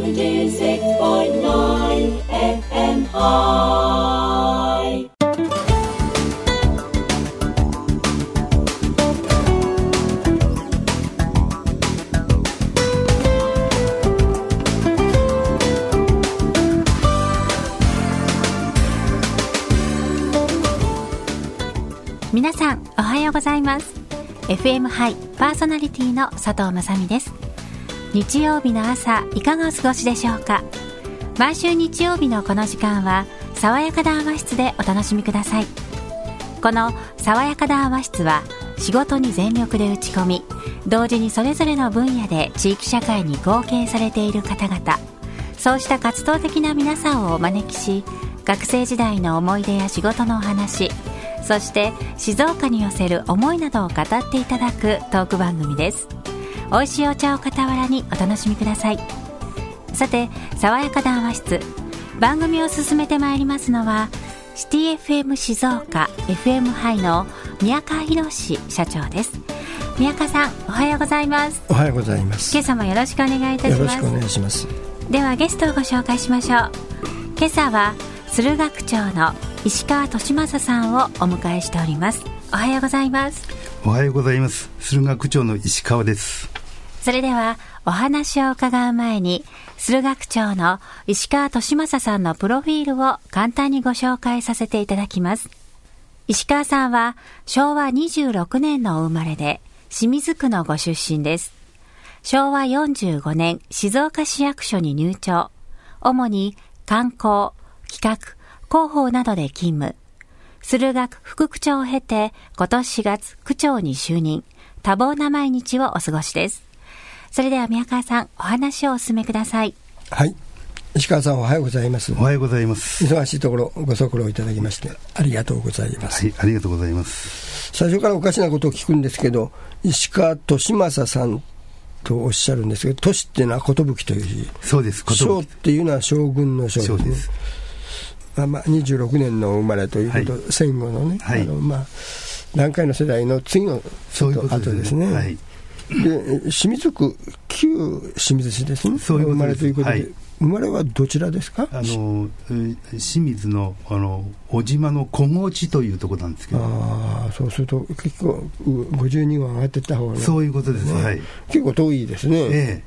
76.9 FM High。 皆さんおはようございます。 FM ハイパーソナリティの佐藤雅美です。日曜日の朝いかがお過ごしでしょうか。毎週日曜日のこの時間は爽やか談話室でお楽しみください。この爽やか談話室は仕事に全力で打ち込み、同時にそれぞれの分野で地域社会に貢献されている方々、そうした活動的な皆さんをお招きし、学生時代の思い出や仕事のお話、そして静岡に寄せる思いなどを語っていただくトーク番組です。美味しいお茶を傍らにお楽しみください。さて、爽やか談話室、番組を進めてまいりますのはシティ FM 静岡 FM ハイの宮川博社長です。宮川さん、おはようございます。 おはようございます。 今朝もよろしくお願いいたします。 よろしくお願いします。 ではゲストをご紹介しましょう。今朝は駿河区長の石川利正さんをお迎えしております。おはようございます。 おはようございます。駿河区長の石川です。 それではお話を伺う前に、駿河区長の石川利正さんのプロフィールを簡単にご紹介させていただきます。石川さんは昭和26年のお生まれで、清水区のご出身です。昭和45年静岡市役所に入庁。主に観光、企画、広報などで勤務。駿河区副区長を経て、今年4月区長に就任。多忙な毎日をお過ごしです。それでは宮川さん、お話をお進めください。 はい、石川さん、おはようございます。 おはようございます。 忙しいところご足労いただきましてありがとうございます。 はい、ありがとうございます。 最初からおかしなことを聞くんですけど、石川利正さんとおっしゃるんですけど、利っていうのは寿という字。 そうです。 将っていうのは将軍の将ですね。 そうです。 26年の生まれということ、はい、戦後のね、はい、南海の世代の次の後ですね。はい、で清水区旧清水市ですね。 そういうことです。 生まれということで、はい、生まれはどちらですか。 清水の小島の小河内というところなんですけど。 そうすると結構52号上がっていった方が、ね、 そういうことですね。はい、 結構遠いですね。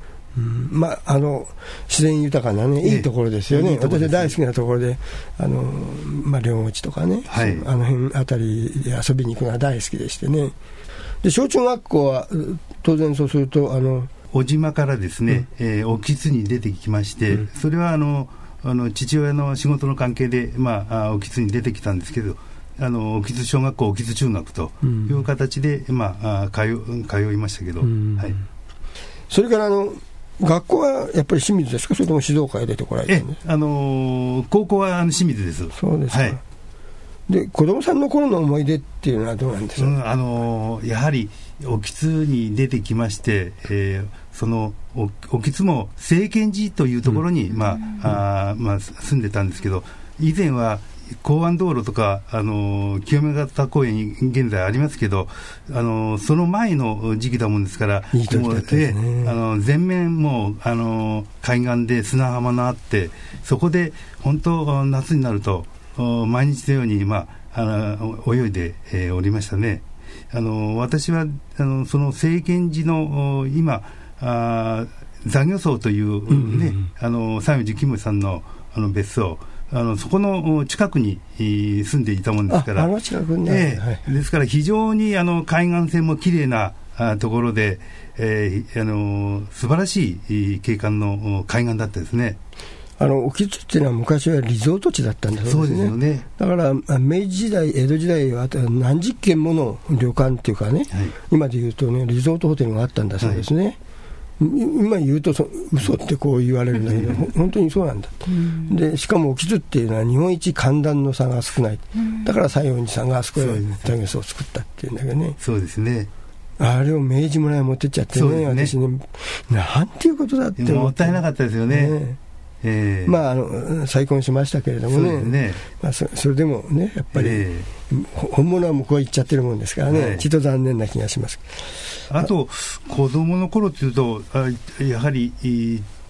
自然豊かなね、いいところですよね。私は大好きなところで、両口とかね、はい、あの辺あたりで遊びに行くのが大好きでしてね。で小中学校は当然そうすると小島からですね、興津に出てきまして、それは父親の仕事の関係で興津に出てきたんですけど、興津小学校、興津中学という形で、通いましたけど、はい、 それから学校はやっぱり清水ですか、それとも静岡へ出てこられたんですか。 高校は清水です。 そうですか。はい、で子供さんの頃の思い出っていうのはどうなんですか。 やはり興津に出てきまして、その興津も政賢寺というところに、住んでたんですけど、以前は港湾道路とか清め方公園に現在ありますけど、その前の時期だもんですから、 いい時だったですね。 全面も海岸で砂浜のあって、そこで本当夏になると毎日のように、泳いで、おりましたね。私はその政賢寺の今座魚荘というね、西園寺キムさんの別荘、そこの近くに住んでいたもんですから、 近くに、 ですから非常に海岸線もきれいなところで、素晴らしい景観の海岸だったですね。 興津っていうのは昔はリゾート地だったんだそうですね。 そうですよね。 だから明治時代、江戸時代は何十軒もの旅館っていうかね、はい、今で言うとね、リゾートホテルがあったんだそうですね。はい、今言うと嘘ってこう言われるんだけど、本当にそうなんだと。でしかも興津っていうのは日本一寒暖の差が少ない。だから西園寺さんがあそこへ座魚荘を作ったっていうんだけどね。 そうですね。 あれを明治村へ持ってっちゃってね、私ね、なんていうことだってもったいなかったですよね。 再婚しましたけれどもね、それでもね、やっぱり、本物は向こう行っちゃってるもんですからね、はい、ちょっと残念な気がします。 あと子供の頃っていうとやはり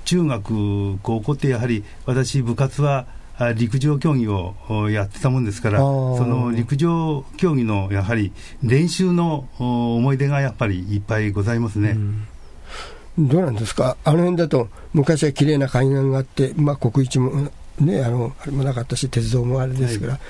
中学高校ってやはり私部活は陸上競技をやってたもんですから、その陸上競技のやはり練習の思い出がやっぱりいっぱいございますね。 どうなんですか、あの辺だと昔は綺麗な海岸があって、国一もね、あれもなかったし鉄道もあれですから、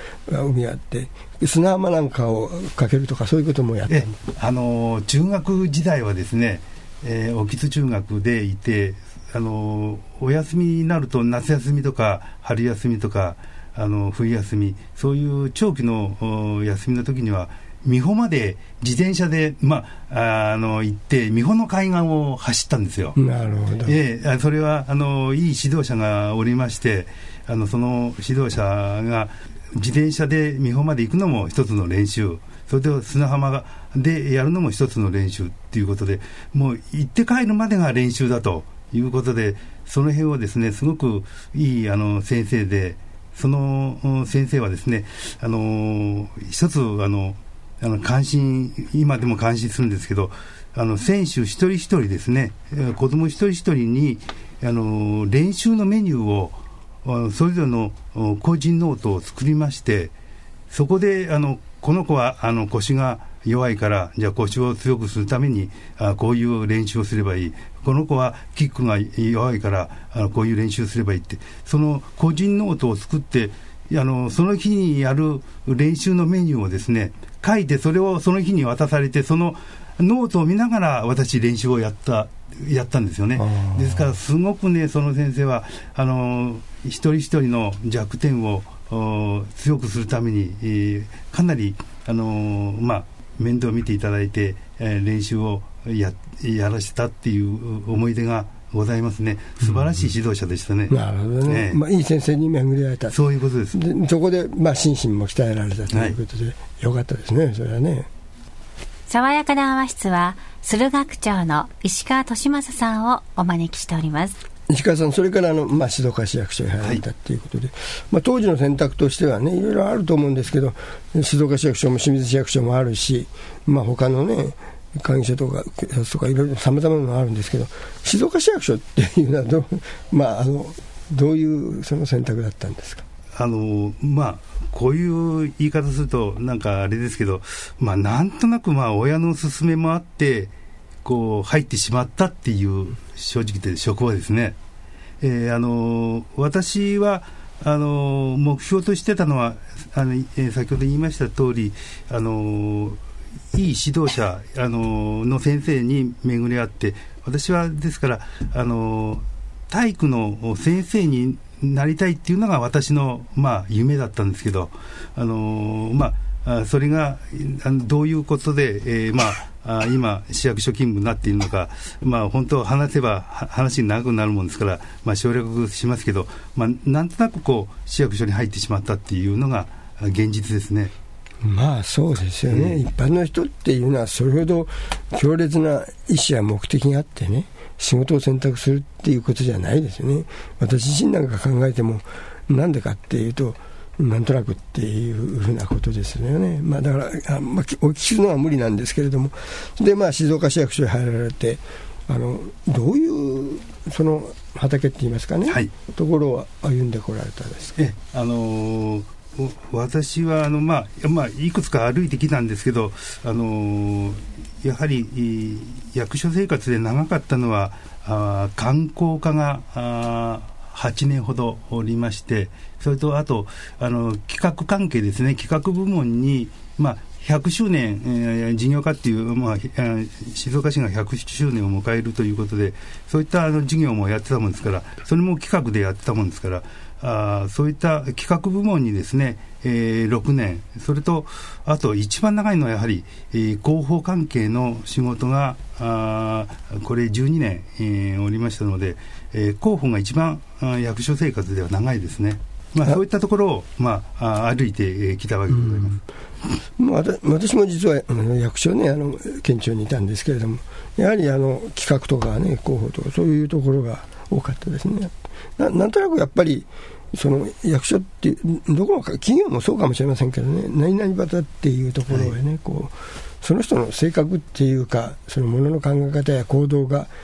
海があって砂浜なんかをかけるとかそういうこともやって中学時代はですね、興津中学でいて、お休みになると夏休みとか春休みとか冬休み、そういう長期の休みの時には美保まで自転車で、行って美保の海岸を走ったんですよ。 なるほど。 それはいい指導者がおりまして、その指導者が自転車で美保まで行くのも一つの練習、それで砂浜でやるのも一つの練習ということで、もう行って帰るまでが練習だということで、その辺をですねすごくいい先生で、その先生はですね一つ関心、今でも関心するんですけど、選手一人一人ですね、子供一人一人に練習のメニューをそれぞれの個人ノートを作りまして、そこでこの子は腰が弱いから、じゃあ腰を強くするためにこういう練習をすればいい、この子はキックが弱いからこういう練習をすればいいって、その個人ノートを作って、その日にやる練習のメニューをですね書いて、それをその日に渡されて、そのノートを見ながら私練習をやったんですよね。ですからすごくね、その先生は一人一人の弱点を強くするために、かなり面倒を見ていただいて、練習をやらせたっていう思い出がございますね。素晴らしい指導者でしたね。 なるほどね。いい先生に巡り会えた。 そういうことです。 そこで心身も鍛えられたということで、よかったですね。それはね。 爽やかな話室は駿河区長の石川利正さんをお招きしております。 石川さん、それから静岡市役所に入られたということで、当時の選択としてはね、いろいろあると思うんですけど、静岡市役所も清水市役所もあるし、他のね会議所とかいろいろさまざまなのがあるんですけど、静岡市役所っていうのはどういうその選択だったんですか。 こういう言い方するとなんかあれですけど、なんとなく親の勧めもあってこう入ってしまったっていう正直で職場ですね。私は目標としてたのは先ほど言いました通り、いい指導者の先生に巡り合って、私はですから体育の先生になりたいっていうのが私の夢だったんですけど、それがどういうことで、今市役所勤務になっているのか、本当話せば話に長くなるもんですから、省略しますけど、なんとなく市役所に入ってしまったっていうのが現実ですね。 そうですよね。一般の人っていうのはそれほど強烈な意思や目的があってね、仕事を選択するっていうことじゃないですよね。私自身なんか考えても、なんでかっていうとなんとなくっていうふうなことですよね。だからお聞きするのは無理なんですけれども、で静岡市役所に入られてどういうその畑って言いますかね、ところを歩んでこられたんですか。 私はいくつか歩いてきたんですけど、やはり役所生活で長かったのは観光課が8年ほどおりまして、それとあと企画関係ですね、企画部門に100周年、事業化っていう、静岡市が100周年を迎えるということで、そういった事業もやってたもんですから、それも企画でやってたもんですから、そういった企画部門にですね、6年、それとあと一番長いのはやはり、広報関係の仕事がこれ12年、おりましたので、広報が一番役所生活では長いですね。そういったところを、歩いてきたわけでございます。 私も実は役所ね県庁にいたんですけれども、やはり企画とかね広報とかそういうところが多かったですね。なんとなくやっぱりその役所ってどこも企業もそうかもしれませんけどね、何々型っていうところへね、その人の性格っていうか、そのものの考え方や行動が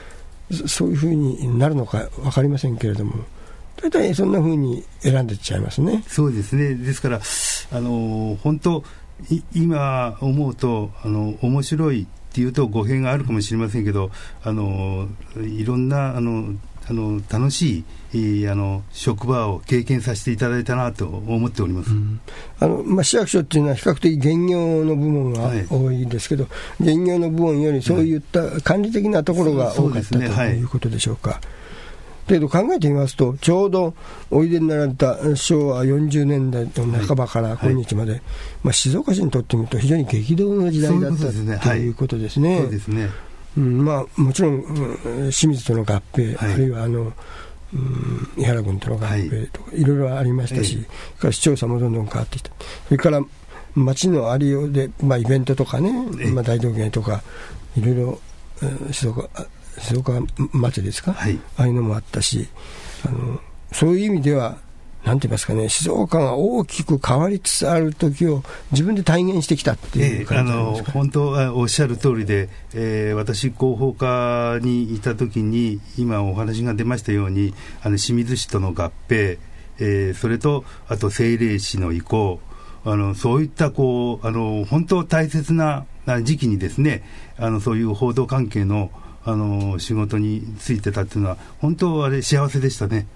そういうふうになるのか分かりませんけれども、大体そんなふうに選んでいっちゃいますね。 そうですね。ですから本当今思うと面白いっていうと語弊があるかもしれませんけど、いろんな楽しい職場を経験させていただいたなと思っております。 市役所っていうのは比較的現業の部門が多いですけど、現業の部門よりそういった管理的なところが多かったということでしょうか。だけど考えてみますと、ちょうどおいでになられた昭和40年代の半ばから今日まで、静岡市にとってみると非常に激動の時代だったということですね。 そうですね。 もちろん清水との合併、あるいは伊原郡との合併とかいろいろありましたし、市長さんもどんどん変わってきた。それから町のありようで、イベントとかね、大道芸とかいろいろ静岡祭りですか、ああいうのもあったし、そういう意味ではなんて言いますかね、静岡が大きく変わりつつある時を自分で体現してきたっていう感じなんですか。 本当おっしゃる通りで、私広報課にいた時に今お話が出ましたように清水市との合併、それとあと政令市の移行、そういった本当大切な時期にですね、そういう報道関係の仕事についてたっていうのは本当あれ幸せでしたね。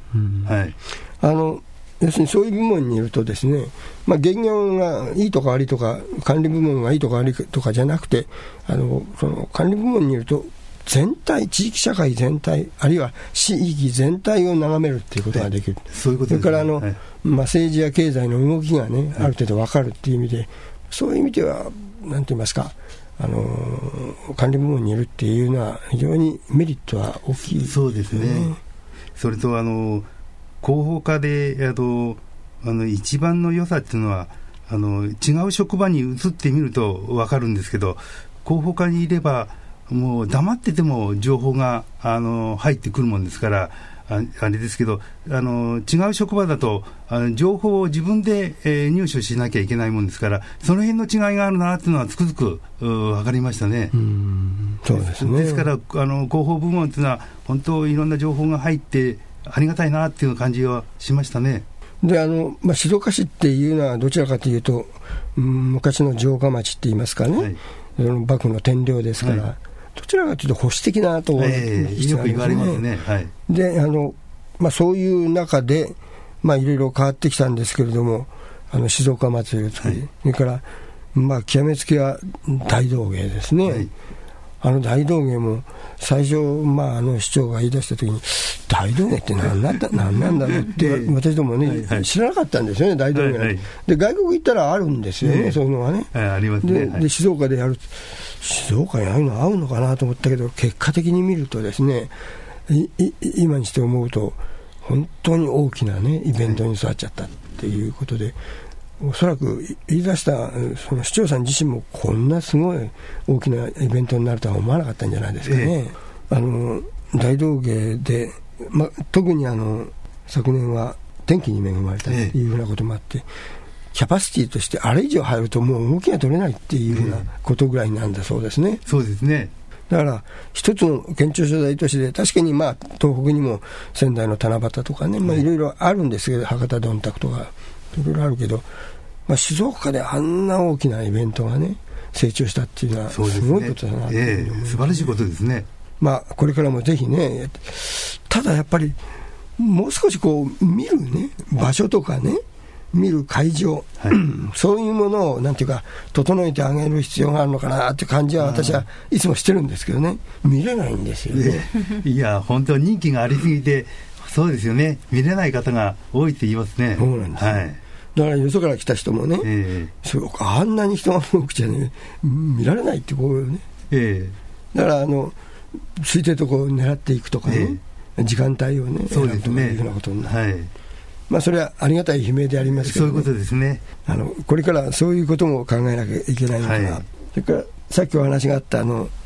要するにそういう部門にいるとですね、現業がいいとか悪いとか管理部門がいいとか悪いとかじゃなくて、その管理部門にいると全体、地域社会全体、あるいは地域全体を眺めるということができる。 そういうことですね。 それから政治や経済の動きがね、ある程度分かるという意味で、そういう意味ではなんて言いますか、管理部門にいるっていうのは非常にメリットは大きいですね。 そうですね。それと広報課で一番の良さっていうのは違う職場に移ってみると分かるんですけど、広報課にいればもう黙ってても情報が入ってくるもんですから、あれですけど違う職場だと情報を自分で、入手しなきゃいけないもんですから、その辺の違いがあるなっていうのはつくづく分かりましたね。 そうですね。 ですから広報部門っていうのは本当いろんな情報が入ってありがたいなっていう感じはしましたね。 で静岡市っていうのはどちらかというと、昔の城下町って言いますかね、幕府の天領ですから、どちらかというと保守的なところがよく言われますね。 でそういう中で、いろいろ変わってきたんですけれども、静岡祭りを作り、それから極めつけは大道芸ですね。大道芸も最初、市長が言い出したときに大道芸って何なんだろうって私どもね、知らなかったんですよね、大道芸、で外国行ったらあるんですよね、そういうのがね、 ありますね。 で静岡でやる、静岡にああいうの合うのかなと思ったけど、結果的に見るとですね、今にして思うと本当に大きなねイベントに育っちゃったっていうことで、おそらく言い出したその市長さん自身もこんなすごい大きなイベントになるとは思わなかったんじゃないですかね。大道芸で、特に昨年は天気に恵まれたというふうなこともあって、キャパシティとしてあれ以上入るともう動きが取れないっていうふうなことぐらいなんだそうですね。 そうですね。 だから一つの県庁所在都市で、確かに東北にも仙台の七夕とかね、いろいろあるんですけど、博多どんたくとかいろいろあるけど、静岡であんな大きなイベントがね成長したっていうのはすごいことだなと思います。 素晴らしいことですね。 これからもぜひね、ただやっぱりもう少し見るね場所とかね、見る会場、そういうものをなんていうか整えてあげる必要があるのかなっていう感じは私はいつもしてるんですけどね、見れないんですよね。 いや本当人気がありすぎて、そうですよね、見れない方が多いって言いますね。 そうなんです、だからよそから来た人もね、あんなに人が多くちゃね見られないってこうね、だから空いてるとこを狙っていくとかね、時間帯をねそうですね、 いうふうなことになる。それはありがたい悲鳴でありますけど、 そういうことですね。 これからそういうことも考えなきゃいけないのかな、それからさっきお話があった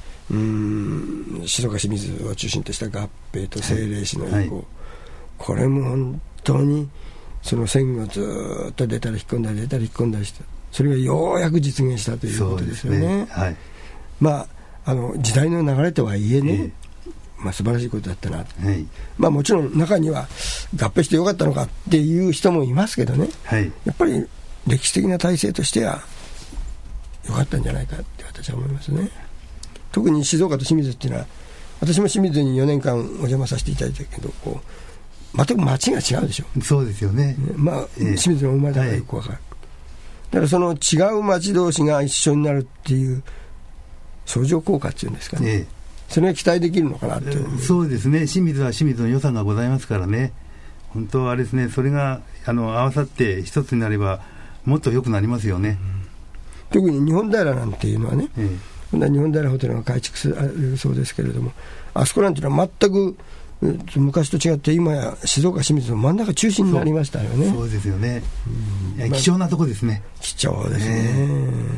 静岡清水を中心とした合併と政令市の移行、これも本当にその戦後ずっと出たり引っ込んだり出たり引っ込んだりして、それがようやく実現したということですよね。時代の流れとはいえね、 素晴らしいことだったな、はい、もちろん中には合併してよかったのかっていう人もいますけどね、はい、やっぱり歴史的な体制としてはよかったんじゃないかって私は思いますね。特に静岡と清水っていうのは、私も清水に4年間お邪魔させていただいたけど、全く街が違うでしょ。 そうですよね。 清水の生まれだからよくわかる、だからその違う街同士が一緒になるっていう相乗効果っていうんですかね、それが期待できるのかなって、 そうですね。清水は清水の良さがございますからね。本当はあれですね、それが合わさって一つになればもっと良くなりますよね、 特に日本平なんていうのはね、日本平ホテルが改築されるそうですけれども、あそこなんていうのは全く昔と違って今や静岡清水の真ん中中心になりましたよね。 そうですよね、貴重なとこですね。 貴重ですね、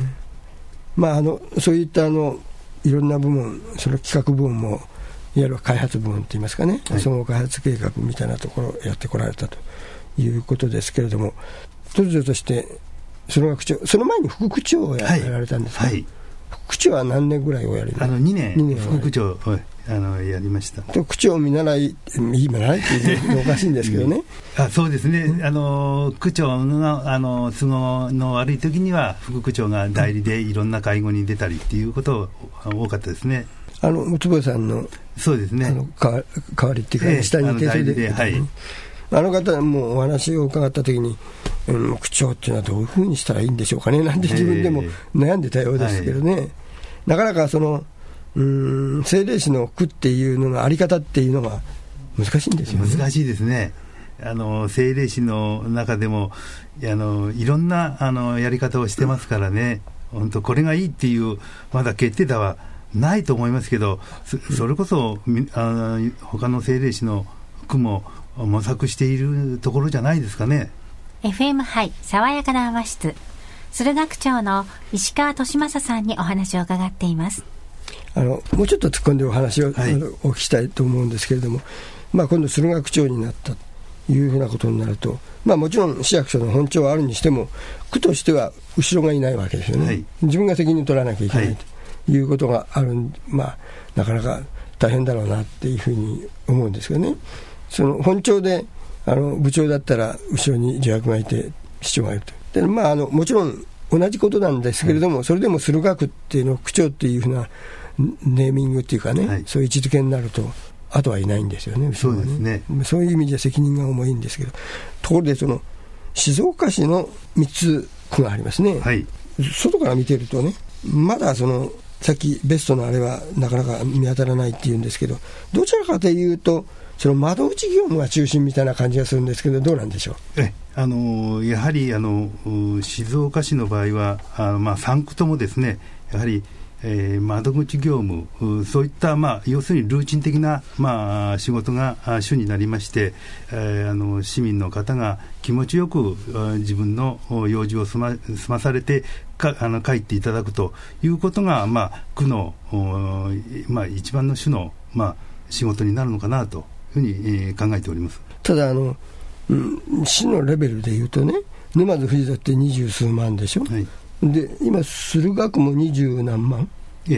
そういったいろんな部門、その企画部門もいわゆる開発部門といいますかね、総合開発計画みたいなところをやってこられたということですけれども、突如としてその学長、その前に副区長をやられたんですか、副区長は何年ぐらいをやりました ？2年副区長をやりました。 区長を見習いっていうのおかしいんですけどねそうですね、区長の都合の悪い時には副区長が代理でいろんな会合に出たりっていうこと多かったですね。 坪さんのそうですね、 代わりっていうか、下にいて、それであの方もお話を伺ったときに、区長っていうのはどういうふうにしたらいいんでしょうかねなんて自分でも悩んでたようですけどね、なかなかその政令市の区っていうののあり方っていうのが難しいんですよね。 難しいですね。政令市の中でもいろんなやり方をしてますからね、本当これがいいっていうまだ決定打はないと思いますけど、それこそ他の政令市の区も模索しているところじゃないですかね。 FM 杯爽やかな和室、駿河区長の石川利正さんにお話を伺っています。 もうちょっと突っ込んでお話を、お聞きしたいと思うんですけれども、今度駿河区長になったというふうなことになると、もちろん市役所の本庁はあるにしても区としては後ろがいないわけですよね、自分が責任を取らなきゃいけないということがある、なかなか大変だろうなっていうふうに思うんですけどね。その本庁で部長だったら後ろに助役がいて市長がいると。で、もちろん同じことなんですけれども、それでも駿河区っていうの区長っていうふうなネーミングっていうかね、そういう位置づけになるとあとはいないんですよね。 そうですね。 そういう意味で責任が重いんですけど、ところでその静岡市の3つ区がありますね、外から見てるとね、まださっきベストのあれはなかなか見当たらないっていうんですけど、どちらかというとその窓口業務が中心みたいな感じがするんですけど、どうなんでしょう。 やはり静岡市の場合は3区ともですね、やはり窓口業務、そういった、要するにルーチン的な、仕事が主になりまして、市民の方が気持ちよく自分の用事を済まされて帰っていただくということが、区の、一番の主の、仕事になるのかなというふうに、考えております。 ただ市のレベルでいうとね、沼津藤沢って20数万でしょ、で今駿河区も20何万、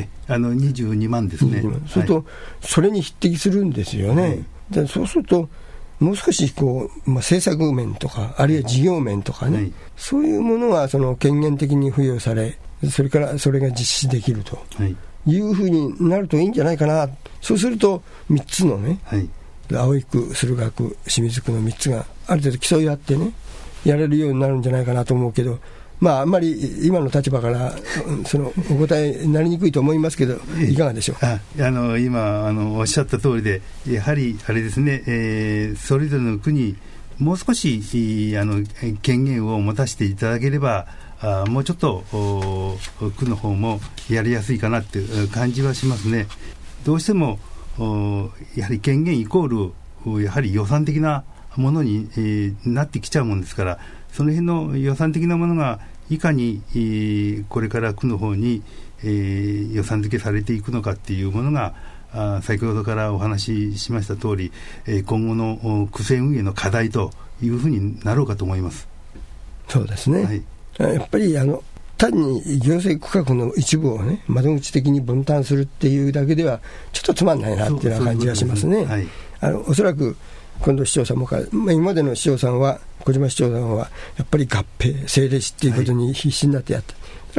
22万ですね。 それと、それに匹敵するんですよね、でそうするともう少し政策面とかあるいは事業面とかね、そういうものが権限的に付与され、それからそれが実施できるというふうになるといいんじゃないかな。そうすると3つのね、葵区、駿河区、清水区の3つがある程度競い合ってねやれるようになるんじゃないかなと思うけど、あんまり今の立場からお答えになりにくいと思いますけど、いかがでしょう。 今おっしゃった通りで、やはりあれですね、それぞれの区にもう少し権限を持たせていただければ、もうちょっと区の方もやりやすいかなっていう感じはしますね。どうしてもやはり権限イコールやはり予算的なものに、なってきちゃうもんですから、その辺の予算的なものがいかに、これから区の方に、予算付けされていくのかっていうものが、先ほどからお話ししました通り、今後の区政運営の課題というふうになろうかと思います。 そうですね、やっぱり単に行政区画の一部をね、窓口的に分担するっていうだけではちょっとつまんないなっていうような感じがしますね。おそらく今度市長さんも今までの市長さんは、小島市長さんはやっぱり合併政令市っていうことに必死になってやった、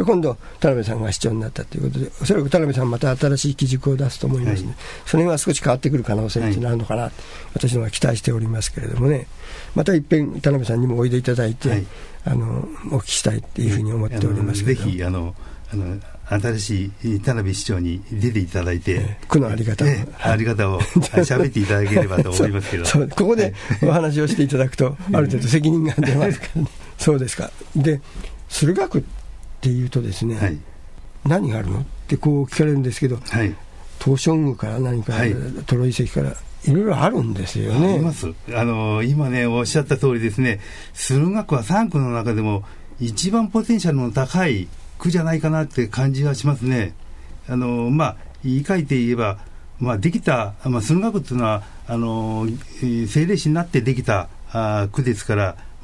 今度田辺さんが市長になったということで、おそらく田辺さんまた新しい基軸を出すと思いますので、その辺は少し変わってくる可能性になるのかな、私のは期待しておりますけれどもね。また一遍田辺さんにもおいでいただいて、お聞きしたいっていうふうに思っておりますけど、 ぜひ新しい田辺市長に出ていただいて、 区のあり方を喋っていただければと思いますけどそうここでお話をしていただくとある程度責任が出ますからねそうですか。で、駿河区っていうとですね、何があるのってこう聞かれるんですけど、東照宮から何か、トロ遺跡からいろいろあるんですよね。 あります。今ねおっしゃった通りですね、駿河区は3区の中でも一番ポテンシャルの高い区じゃないかなって感じがしますね。言い換えて言えば、できた、駿河区っていうのは政令市になってできた区ですから、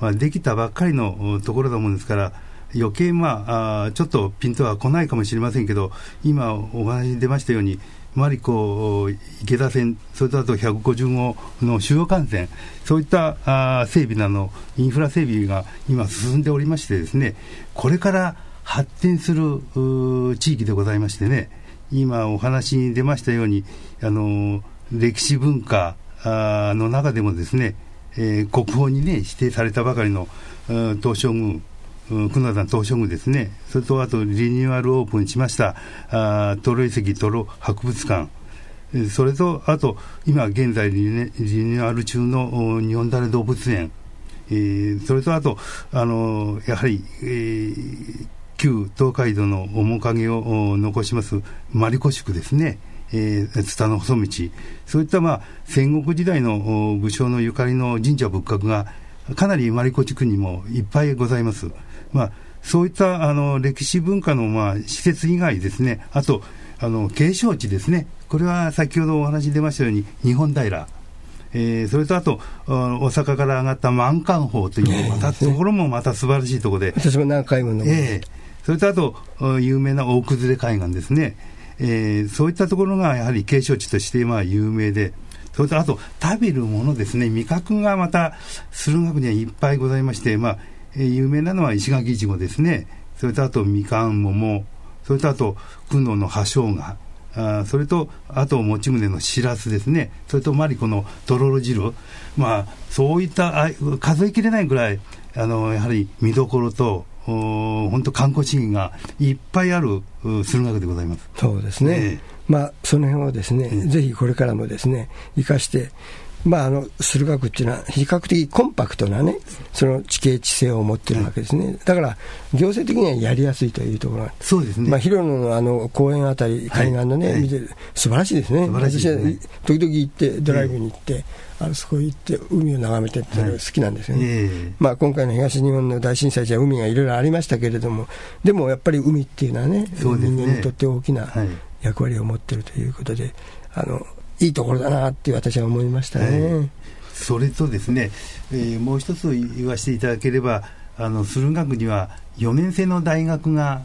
できたばっかりのところだもんですから、余計ちょっとピンとは来ないかもしれませんけど、今お話に出ましたようにマリコ池田線、それとあと150号の主要幹線、そういった整備などインフラ整備が今進んでおりましてですね、これから発展する地域でございましてね、今お話に出ましたように歴史文化の中でもですね、国宝にね指定されたばかりの東照宮、久能山東照宮ですね、それとあとリニューアルオープンしましたトロ遺跡トロ博物館、それとあと今現在リニューアル中の日本種動物園、それとあとやはり、旧東海道の面影を残しますマリコ宿ですね、津田の細道、そういった戦国時代の武将のゆかりの神社仏閣がかなりマリコ地区にもいっぱいございます。そういった歴史文化の施設以外ですね、あと景勝地ですね、これは先ほどお話出ましたように日本平、それとあと大阪から上がった万観峰というところもまた素晴らしいところで、 私も何回もそれとあと有名な大崩海岸ですね、そういったところがやはり景勝地として有名で、それとあと食べるものですね、味覚がまた駿河区にはいっぱいございまして、有名なのは石垣いちごですね、それとあとみかん桃、それとあと久能の葉生姜、それとあと持宗のしらすですね、それとマリコのとろろ汁、そういった数えきれないぐらいやはり見どころと本当観光資源がいっぱいある駿河区でございます。 そうですね、その辺をですね、ぜひこれからもですね生かして、駿河区っていうのは比較的コンパクトなね、その地形地勢を持っているわけですね。だから行政的にはやりやすいというところが、 そうですね。 広野の公園あたり海岸のね、見て素晴らしいですね。私は時々行ってドライブに行って、そこ行って海を眺めてっていうのが好きなんですよね。今回の東日本の大震災じゃ海がいろいろありましたけれども、でもやっぱり海っていうのはね、人間にとって大きな役割を持っているということで、いいところだなって私は思いましたね。 それとですね、もう一つ言わせていただければ、駿河区には4年生の大学が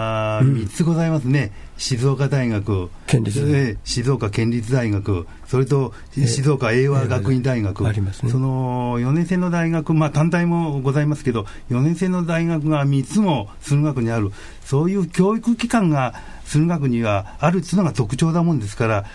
3つございますね。静岡大学、静岡県立大学、それと静岡英和学院大学、その4年生の大学、単体もございますけど、4年生の大学が3つも駿河区にある、そういう教育機関が駿河区にはあるというのが特徴だもんですから、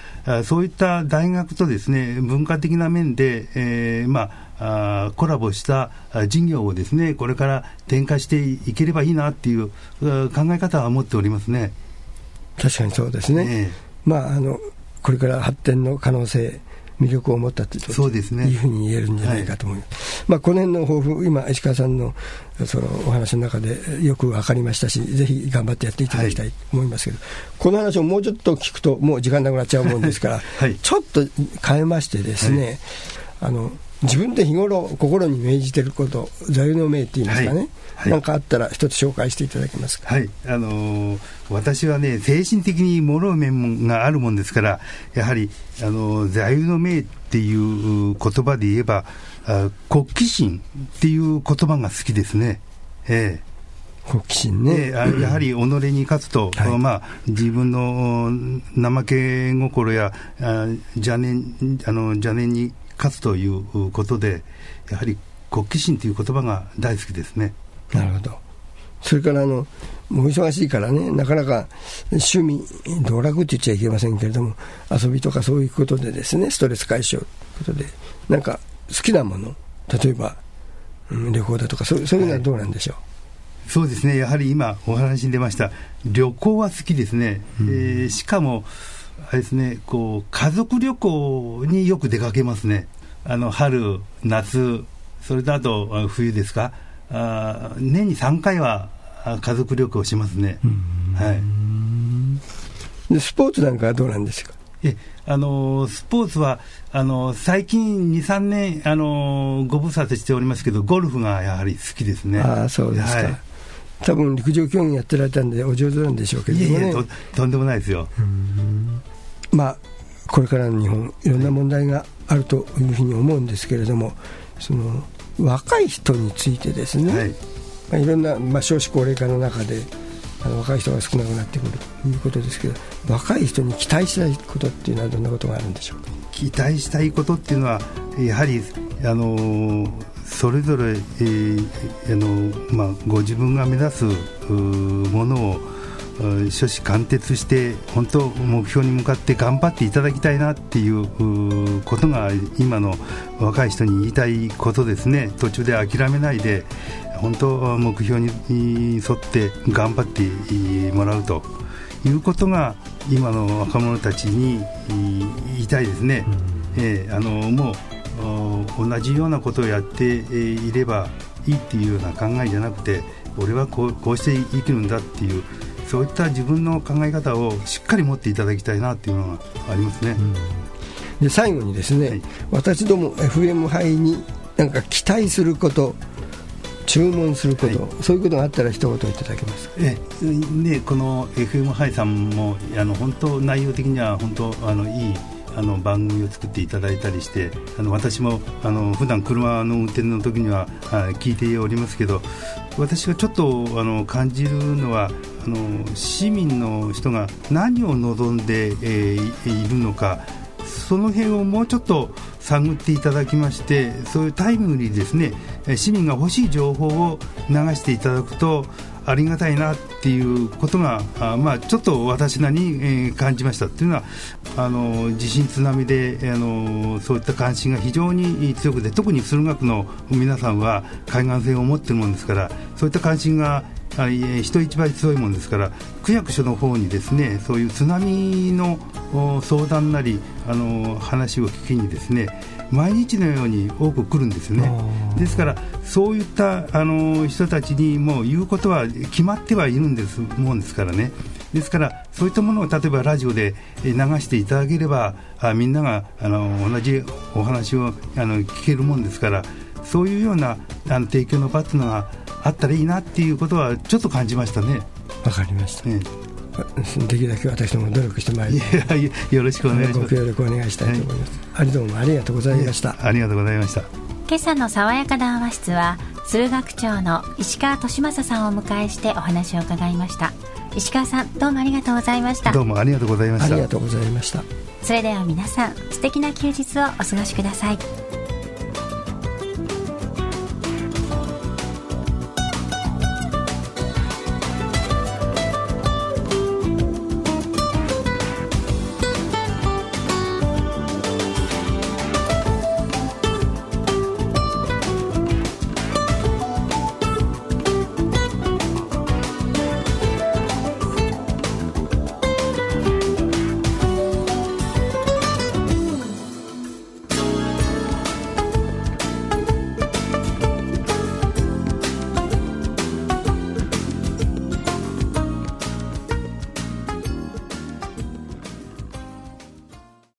そういった大学とですね、文化的な面で、コラボした事業をですね、これから展開していければいいなっていう考え方は持っておりますね。 確かにそうですね。これから発展の可能性、魅力を持ったというふうに言えるんじゃないかと思います。この辺の抱負、今石川さんのそのお話の中でよく分かりましたし、ぜひ頑張ってやっていただきたいと思いますけど、この話をもうちょっと聞くともう時間なくなっちゃうもんですから、ちょっと変えましてですね、自分で日頃心に銘じていること、座右の銘って言いますかね、何かあったら一つ紹介していただけますか。 私はね、精神的に脆い面があるもんですから、やはり座右の銘っていう言葉で言えば国旗心っていう言葉が好きですね。 好奇心ね。 やはり己に勝つと、自分の怠け心や邪念に勝つということで、やはり好奇心という言葉が大好きですね。 なるほど。それからもう忙しいからね、なかなか趣味道楽って言っちゃいけませんけれども、遊びとかそういうことでですね、ストレス解消ということで、なんか好きなもの、例えば、旅行だとかそういうのはどうなんでしょう。 そうですね、やはり今お話に出ました旅行は好きですね。しかもあれですね、家族旅行によく出かけますね。春夏、それとあと冬ですか、年に3回は家族旅行しますね。 でスポーツなんかはどうなんですか。 スポーツは最近 2,3 年ご無沙汰しておりますけど、ゴルフがやはり好きですね。 そうですか。多分陸上競技やってられたんでお上手なんでしょうけどね。 いやとんでもないですよ。 これからの日本いろんな問題があるというふうに思うんですけれども、その若い人についてですね、いろんな、少子高齢化の中で若い人が少なくなってくるということですけど、若い人に期待したいことっていうのはどんなことがあるんでしょうか。 期待したいことっていうのはやはりそれぞれ、ご自分が目指すものを初志貫徹して本当目標に向かって頑張っていただきたいなっていうことが今の若い人に言いたいことですね。途中で諦めないで本当目標に沿って頑張ってもらうということが今の若者たちに言いたいですね。もう同じようなことをやっていればいいっていうような考えじゃなくて、俺はこうして生きるんだっていう、そういった自分の考え方をしっかり持っていただきたいなっていうのがありますね。 で最後にですね、私ども FM 杯になんか期待すること、注文すること、そういうことがあったら一言いただけますか。 この FM 杯さんも本当内容的には本当いい番組を作っていただいたりして、私も普段車の運転の時には聞いておりますけど、私がちょっと感じるのは市民の人が何を望んで、いるのか、その辺をもうちょっと探っていただきまして、そういうタイムリーですね、市民が欲しい情報を流していただくとありがたいなっていうことがちょっと私なりに、感じましたっていうのは地震津波でそういった関心が非常に強くて、特に駿河区の皆さんは海岸線を持っているものですから、そういった関心が人一倍強いものですから、区役所の方にですね、そういう津波の相談なり話を聞きにですね、毎日のように多く来るんですね。ですからそういった人たちにもう言うことは決まってはいるんですもんですからね。ですからそういったものを例えばラジオで流していただければみんなが同じお話を聞けるもんですから、そういうような提供の場というのがあったらいいなっていうことはちょっと感じましたね。 わかりました、できるだけ私ども努力してまいります。 よろしくお願いします。 ご協力お願いしたいと思います。どうもありがとうございました。 ありがとうございました。 今朝の爽やか談話室は駿河区長の石川利正さんをお迎えしてお話を伺いました。石川さん、どうもありがとうございました。 どうもありがとうございました。 ありがとうございました。 それでは皆さん、素敵な休日をお過ごしください。